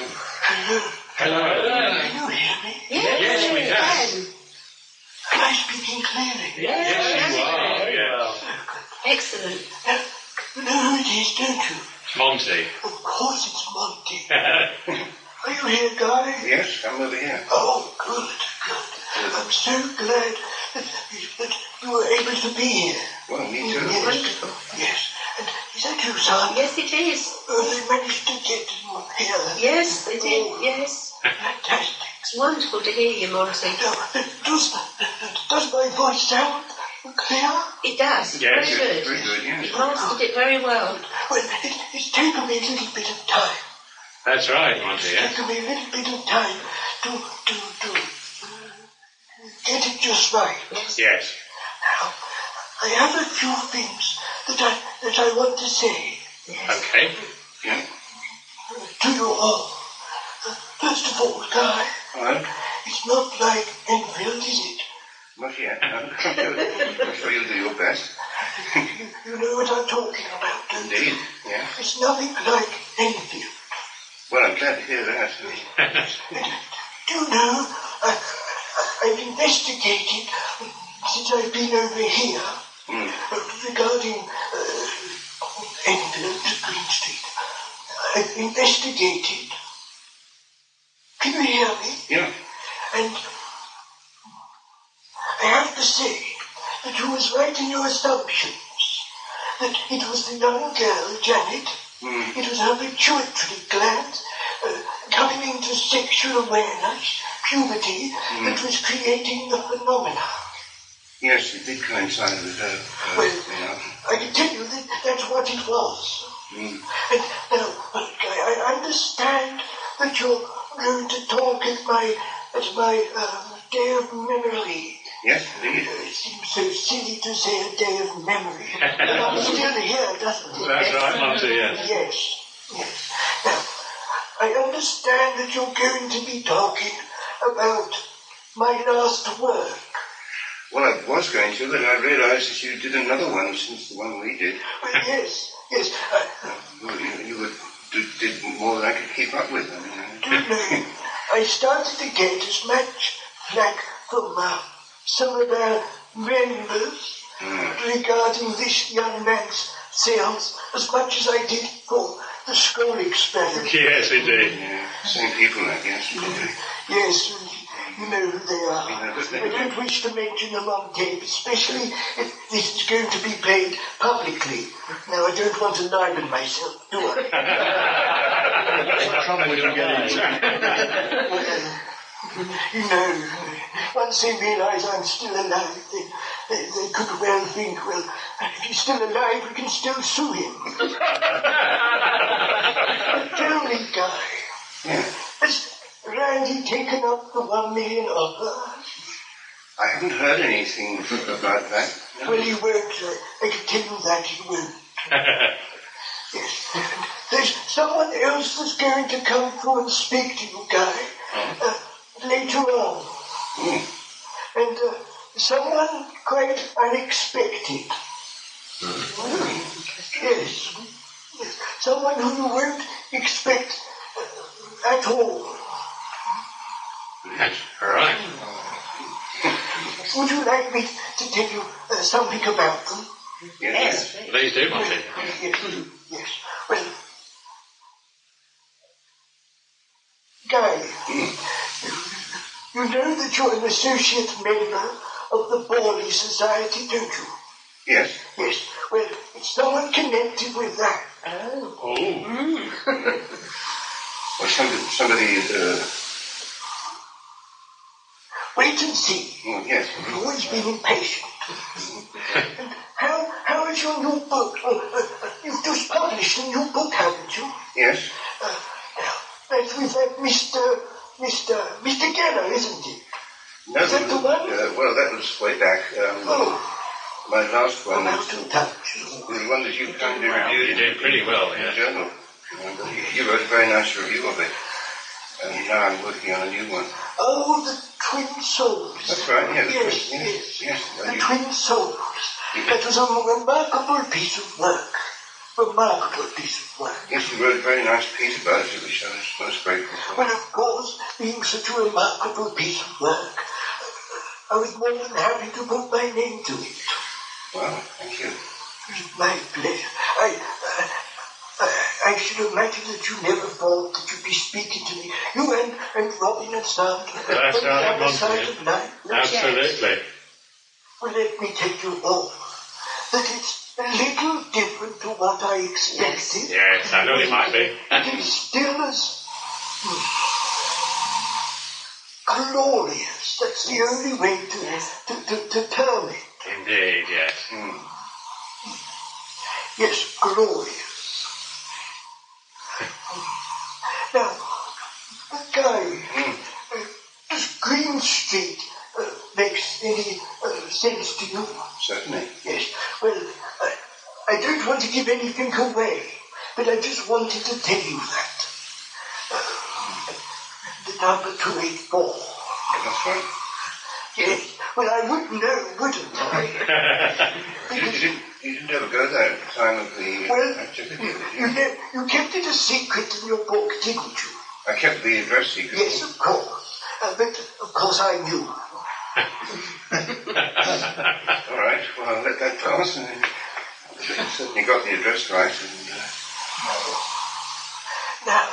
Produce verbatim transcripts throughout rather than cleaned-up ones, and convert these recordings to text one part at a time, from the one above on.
Hello. Hello. Can you hear me? Yes, Yes, we can. Am I speaking clearly? Yes, yes you are. Yes. Excellent. Now, you know who it is, don't you? Monty. Of course it's Monty. Are you here, Guy? Yes, I'm over here. Oh, good, good. I'm so glad that, that you were able to be here. Well, me too. Yes. Wonderful. Yes. And is that you, son? Yes, it is. Oh, they managed to get him here. Yes, they did. Oh, Yes. fantastic. It's wonderful to hear you, Monty. Now, does, does my voice sound clear? It does. Yes, very good. Very good, yes. You mastered it very well. Well, it, it's taken me a little bit of time. That's right, Monty, It's yes. taken me a little bit of time to, to, to uh, get it just right. Yes. Yes. Now, I have a few things that I, that I want to say Yes. Okay. Yeah. to you all. Uh, first of all, Guy, Hello? it's not like Enfield, is it? Not yet. No. I'm sure you'll do your best. You, you know what I'm talking about, don't you? Indeed, yeah. It's nothing like Enfield. Well, I'm glad to hear that. Do you know, I, I, I've investigated since I've been over here Mm. uh, regarding uh, Enfield, Green Street. I've investigated. Can you hear me? Yeah. And I have to say that you was right in your assumptions. That it was the young girl, Janet. Mm. It was her pituitary gland uh, coming into sexual awareness, puberty, Mm. that was creating the phenomena. Yes, it did coincide with her. Uh, Well, you know. I can tell you that that's what it was. Mm. And now, I, I understand that you're going to talk at my at my um, day of memory. Yes, indeed. Uh, it seems so silly to say a day of memory, but I'm still here, doesn't it? That's right, Monty, yes. Yes, yes. Now, I understand that you're going to be talking about my last work. Well, I was going to, but I realised that you did another one since the one we did. Well, yes, yes. I, Well, you, you were, did, did more than I could keep up with. I mean, uh, do you know, I started to get as much flack from uh, some of our members mm. regarding this young man's sales as much as I did for the scroll experiment. Yes, indeed. Yeah, same people, I guess. Probably. Yes, you know who they are. Yeah, but they- I don't wish to mention them on tape, especially if this is going to be played publicly. Now, I don't want to liven myself, do I? What trouble would you get into? You know, once they realise I'm still alive, they, they, they could well think, well, if he's still alive, we can still sue him. Tell me, Guy, Yeah. has Randy taken up the one million offer? I haven't heard anything about that. No. Well, he won't. Uh, I can tell you that he won't. Yes. And there's someone else that's going to come through and speak to you, Guy, uh, later on. Mm. And uh, someone quite unexpected. Yes. Yes. Someone who you won't expect uh, at all. Yes, all right. Would you like me to tell you uh, something about them? Yes. Yes. Please do, Monty. Yes, yes. Well, Guy, you know that you're an associate member of the Borley Society, don't you? Yes. Yes. Well, it's someone connected with that. Oh. Oh. Well, somebody, somebody uh, Wait and see. oh, yes. You've always been impatient. And how, how is your new book? Uh, uh, uh, you've just published a new book, haven't you? Yes. Uh, that's with that Mister Mister Mister Geller, isn't it? No, Is that the one? Uh, well, that was way back. Um, Oh, My last one I'm was out of touch. the one that you kindly Well, reviewed. you did pretty well, in yeah. the journal. And you wrote a very nice review of it. And now I'm working on a new one. Oh, the Twin Souls. That's right, yeah. the Yes, twin- yes. yes. The And you- Twin Souls. That was a remarkable piece of work. Remarkable piece of work. Yes, you wrote a very nice piece about it, which I was most grateful Well, of course, being such a remarkable piece of work, I was more than happy to put my name to it. Well, thank you. It's my pleasure. I, uh, I, I should imagine that you never thought that you'd be speaking to me. You and, and Robin and Sandra. That's on the right, other Monty. side of night. Absolutely. Well, let me tell you all that it's a little different to what I expected. Yes, I know it might be. It is still as glorious. That's the only way to, to, to, to term it. Indeed, yes. Mm. Yes, glorious. Now, Guy, uh, does Green Street uh, makes any uh, sense to you? Certainly. Yes. Well, uh, I don't want to give anything away, but I just wanted to tell you that. Uh, the number two eighty-four. That's right. Yes. Well, I would know, wouldn't I? You, you, didn't, you didn't ever go there at the time of the Well, activity, you, did you, you? ne- you kept it a secret in your book, didn't you? I kept the address secret. Yes, of course. Uh, but, of course, I knew. All right, well, I'll let that pass. And then you certainly got the address right. And, uh... Now,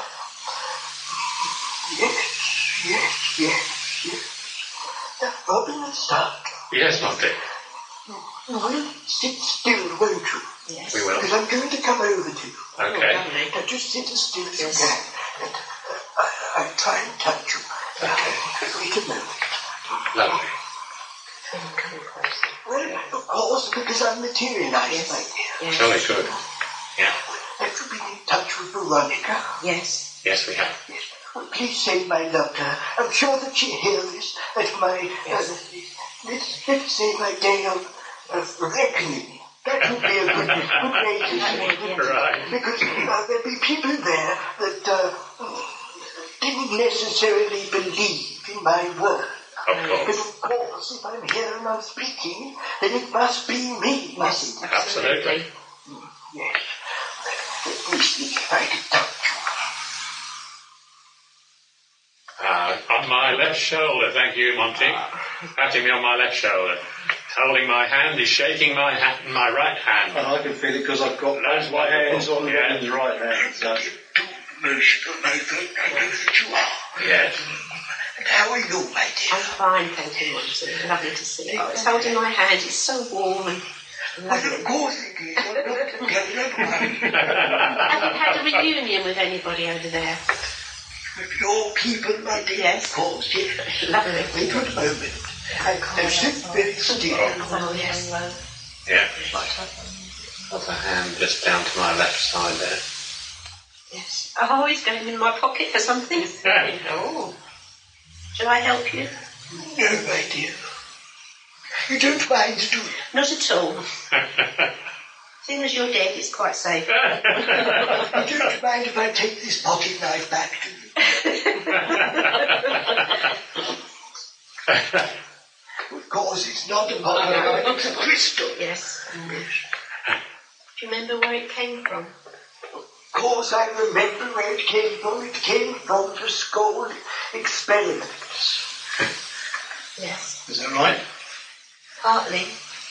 yes, yes, yes, yes. Now, Robin and Sandra, Yes, Monty. you will sit still, won't you? Yes. We will. Because I'm going to come over to you. Okay. Lovely. Now, just sit as still as Yes. you can. And uh, I, I'll try and touch you. Okay. Wait a moment. Lovely. Come closer. Well, of course, because I'm materialized, Yes. my dear. Yes. Jolly good. Yeah. Have you been in touch with Veronica? Yes. Yes, we have. Yes. Well, please say my love to her. I'm sure that she'll hear this at my, Yes. uh, let's, let's say my day of, of reckoning. That would be a good, good way to say it. Right. Because uh, there'll be people there that uh, didn't necessarily believe in my work. Of But course. of course, if I'm here and I'm speaking, then it must be me, mustn't it? Absolutely. Yes. Let me see if I can touch Uh, on my left shoulder, thank you, Monty. Patting me on my left shoulder. Holding my hand, he's shaking my ha- my right hand. And I can feel it because I've got That's both my hands on yeah. Robin's right hand. So. you. Most of my friend, I know that you are. Yes. And how are you, my dear? I'm fine, thank you, Monty. Lovely to see you. It's holding my hand. It's so warm and Well, lovely. of course it is. I'm not to tell you about it. Have you had a reunion with anybody over there? With your people, my dear. Yes. Of course, yes. Lovely. Wait a moment. I, I sit very still. Oh, yes. Yeah. Put the hand just down to my left side there. Yes. Oh, he's going in my pocket for something. Oh. Shall I help you? No, my dear. You don't mind, do you? Not at all. Seeing as you're dead, it's quite safe. You don't mind if I take this pocket knife back to you? Of course, it's not a pocket knife, it's a crystal. Yes. Do you remember where it came from? Of course, I remember where it came from. It came from the Skoll experiments. Yes. Is that right? Partly.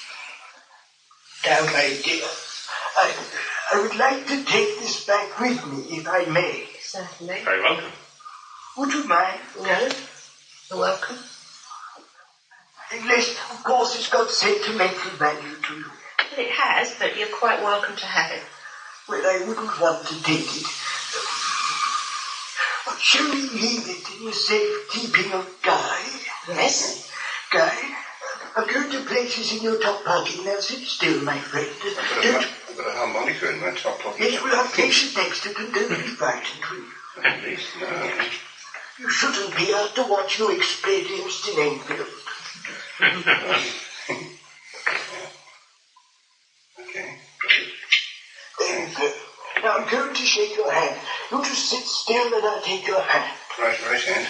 Now, my dear, I, I would like to take this back with me, if I may. Certainly. Very welcome. Would you mind? No. You're welcome. Unless, of course, it's got sentimental value to you. Well, it has, but you're quite welcome to have it. Well, I wouldn't want to take it. But shall we leave it in the safe keeping of Guy? Yes. Guy, I'm going to place this in your top pocket. Now sit still, my friend. I've got, a, Don't... I've got a harmonica in my top pocket. Yes, well, I'll place it next to it and don't be frightened, will you? At least, no. You shouldn't be after what you experienced in Enfield. Okay. There you go. Now I'm going to shake your hand. You just sit still and I'll take your hand. Right, right hand.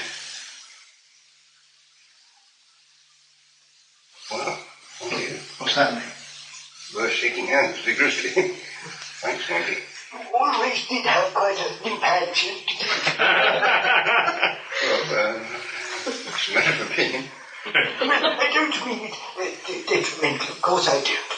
Well, thank you. What's happening? We're shaking hands vigorously. Thanks, Monty. You always did have quite a limp handshake. It's a matter of opinion. I don't mean it uh, detrimental, of course I don't.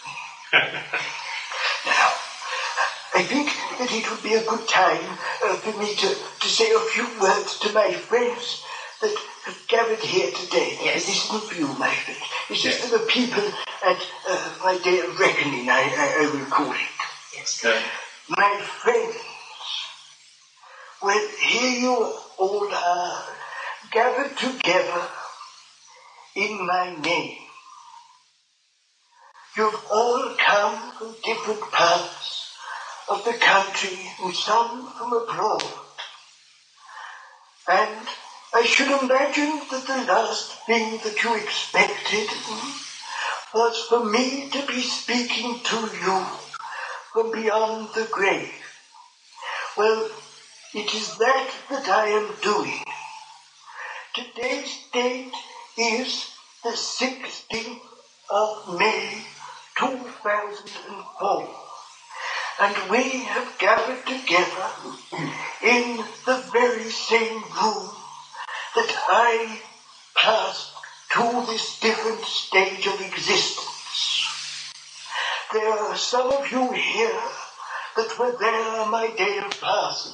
Now, I think that it would be a good time uh, for me to, to say a few words to my friends that have gathered here today. Yes. This isn't for you, my friends. This Yes. is for the people at uh, my day of reckoning, I, I, I will call it. Yes. Okay. My friends, well, here you all are, gathered together in my name. You've all come from different parts of the country and some from abroad. And I should imagine that the last thing that you expected was for me to be speaking to you from beyond the grave. Well, it is that that I am doing. Today's date is the sixteenth of May, two thousand four, and we have gathered together in the very same room that I passed to this different stage of existence. There are some of you here that were there on my day of passing.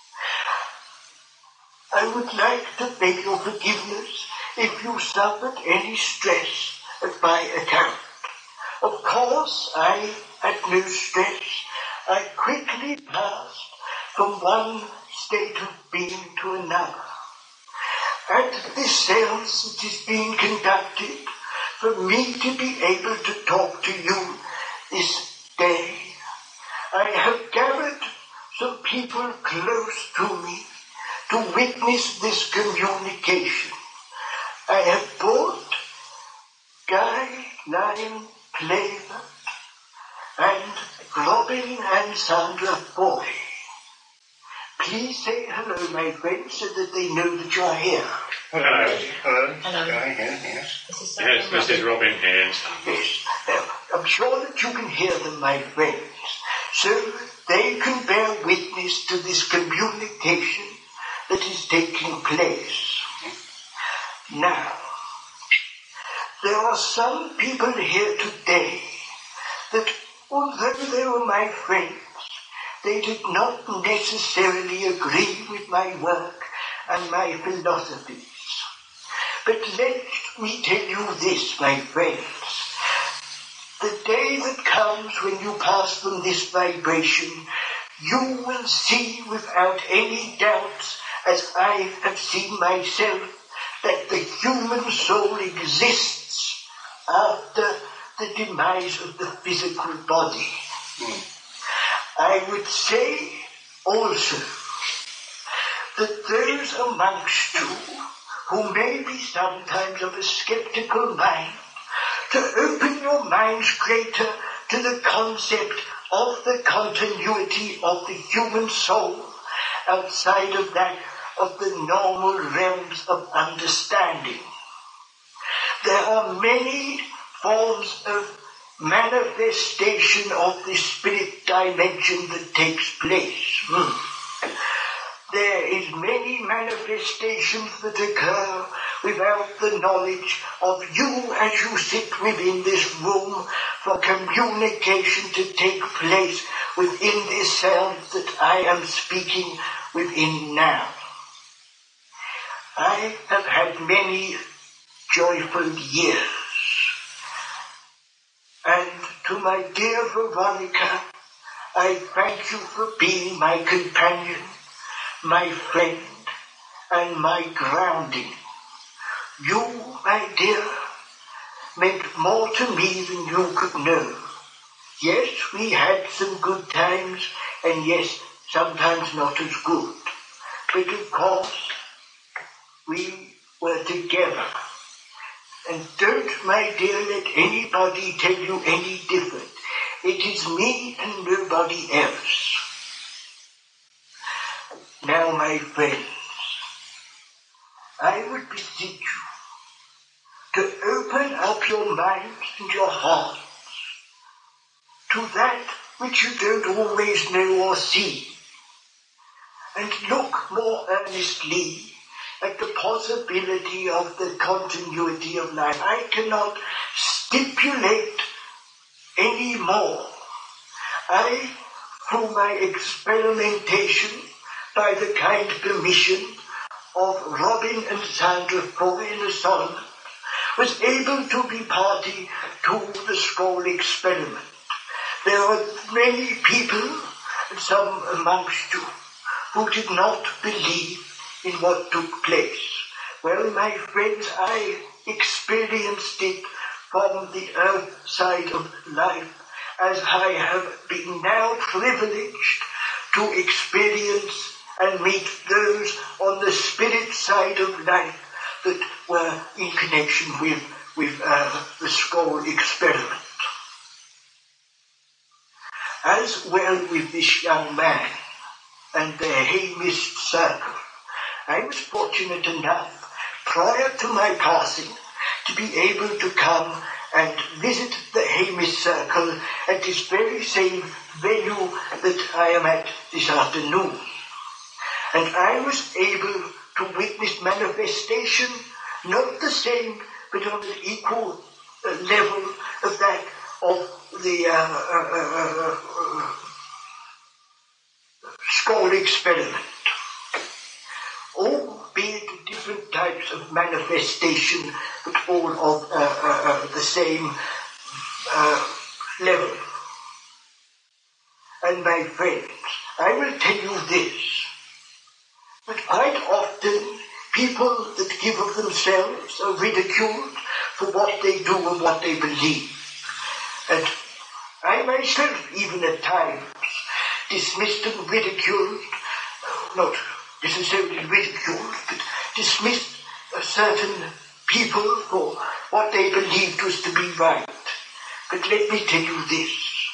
I would like to beg your forgiveness if you suffered any stress at my account. Of course, I had no stress. I quickly passed from one state of being to another. At this seance that is being conducted, for me to be able to talk to you this day, I have gathered some people close to me to witness this communication. I have brought Guy, Lion, Claver, and Robin and Sandra Boy. Please say hello, my friends, so that they know that you are here. Hello. Hello. Hello. Guy here, yes. This is Yes, Missus Robin here and Sam. Yes, now, I'm sure that you can hear them, my friends, so they can bear witness to this communication that is taking place. Now, there are some people here today that, although they were my friends, they did not necessarily agree with my work and my philosophies. But let me tell you this, my friends. The day that comes when you pass from this vibration, you will see without any doubts, as I have seen myself, that the human soul exists after the demise of the physical body. Mm. I would say also that those amongst you who may be sometimes of a skeptical mind, to open your minds greater to the concept of the continuity of the human soul outside of that of the normal realms of understanding. There are many forms of manifestation of the spirit dimension that takes place. Hmm. There is many manifestations that occur without the knowledge of you as you sit within this room for communication to take place within this sound that I am speaking within now. I have had many joyful years. And to my dear Veronica, I thank you for being my companion, my friend, and my grounding. You, my dear, meant more to me than you could know. Yes, we had some good times, and yes, sometimes not as good. But of course, we were together. And don't, my dear, let anybody tell you any different. It is me and nobody else. Now, my friends, I would beseech you to open up your minds and your hearts to that which you don't always know or see, and look more earnestly at the possibility of the continuity of life. I cannot stipulate any more. I, through my experimentation, by the kind permission of Robin and Sandra Foy and Solomon, was able to be party to the scroll experiment. There are many people, and some amongst you, who did not believe in what took place. Well, my friends, I experienced it from the earth side of life, as I have been now privileged to experience and meet those on the spirit side of life that were in connection with, with uh, the scroll experiment. As well with this young man and the Hay-Mist Circle, I was fortunate enough, prior to my passing, to be able to come and visit the Hay-Mist Circle at this very same venue that I am at this afternoon. And I was able to witness manifestation, not the same, but on an equal uh, level of that of the uh, uh, uh, uh, scroll experiment. Albeit different types of manifestation, but all of uh, uh, uh, the same uh, level. And my friends, I will tell you this, but quite often people that give of themselves are ridiculed for what they do and what they believe. And I myself, even at times, dismissed and ridiculed, not necessarily ridiculed, but dismissed uh, certain people for what they believed was to be right. But let me tell you this.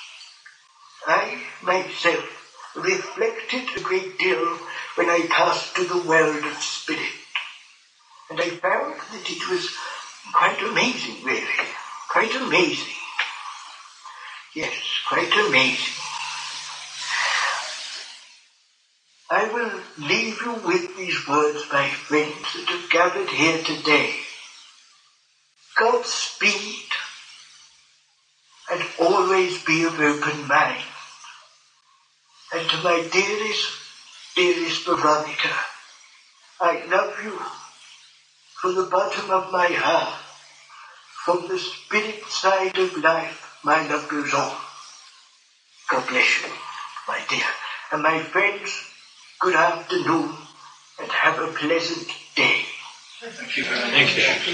I myself reflected a great deal when I passed to the world of spirit. And I found that it was quite amazing, really. Quite amazing. Yes, quite amazing. I will leave you with these words, my friends, that have gathered here today. Godspeed, and always be of open mind. And to my dearest, dearest Veronica, I love you from the bottom of my heart. From the spirit side of life, my love goes on. God bless you, my dear. And my friends, good afternoon, and have a pleasant day. Thank you very much. Thank you.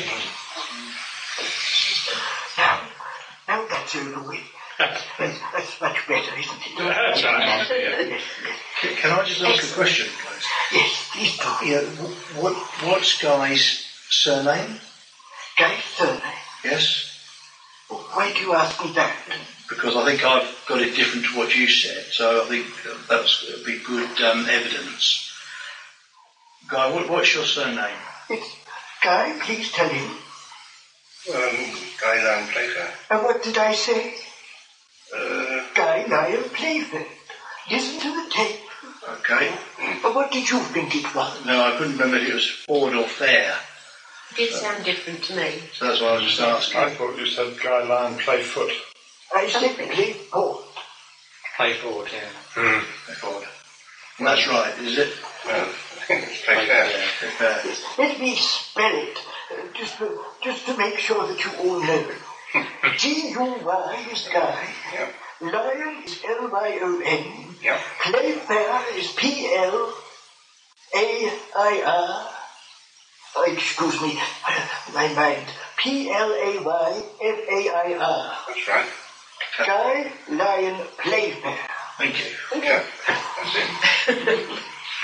Now, now that's over with. That's, that's much better, isn't it? That's right. Yes, yes. Can, can I just ask a question, please? Yes, please do. Yeah, wh- what, what's Guy's surname? Guy's surname. Yes? Why do you ask me that? Because I think I've got it different to what you said, so I think that would be good um, evidence. Guy, what, what's your surname? It's Guy, please tell him. Um, Guy Lyon Playfair. And what did I say? Uh, Guy Lyon Playfair. Listen to the tape. Okay. But what did you think it was? No, I couldn't remember if it was Ford or Fair, It did sound different to me. so that's why I was just asking. I thought you said Guy Lyon Playfoot. I said Playford. Play forward, yeah. Hmm. Ford. That's right, is it? well, I think it's Playfair. Fair. Let me spell it, uh, just, to, just to make sure that you all know. G U Y is Guy. Yep. Lion is L Y O N. Yep. Playfair is P L A I R. Oh, excuse me, my mind. P L A Y F A I R. That's right. Guy Lyon Playfair. Thank you. Yeah, that's it.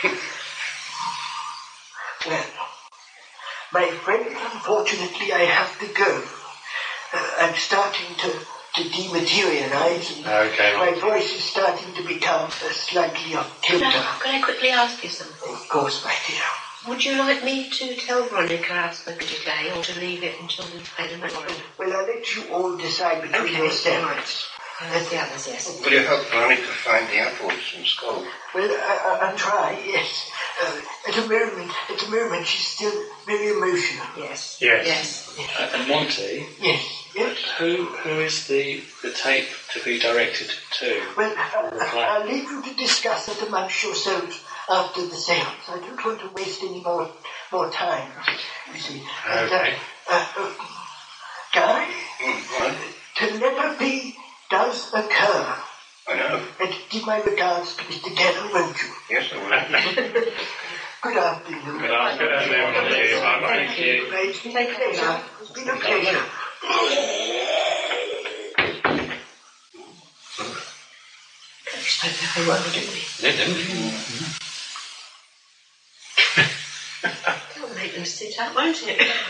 Well, my friend, unfortunately, I have to go. Uh, I'm starting to, to dematerialize. And Okay. my voice is starting to become uh, slightly off Could kilter. I, could I quickly ask you something? Of course, my dear. Would you like me to tell Veronica I've spoken today, or to leave it until we've had a memorial? Well, I'll let you all decide between Okay, yourselves. right. There's the others, yes. Will you help Granny to find the apples from school? Well, I, I, I'll try, yes. Uh, at the moment, at the moment, she's still very emotional. Yes. Yes. Yes. Uh, and Monty, Yes, yes. who who is the, the tape to be directed to? Well, I, I'll leave you to discuss it amongst yourselves after the seance. I don't want to waste any more more time, you see. And, Okay. uh, uh, uh, Guy, Mm, what? telepathy does occur. I know. And give my regards to Mister Gannon, won't you? Yes, I will. Good afternoon. Good afternoon, Monty. Bye-bye. Thank you. It's been a pleasure. It's been a pleasure. We spoke very well, didn't we? Yeah, didn't you? That'll make them sit up, won't it?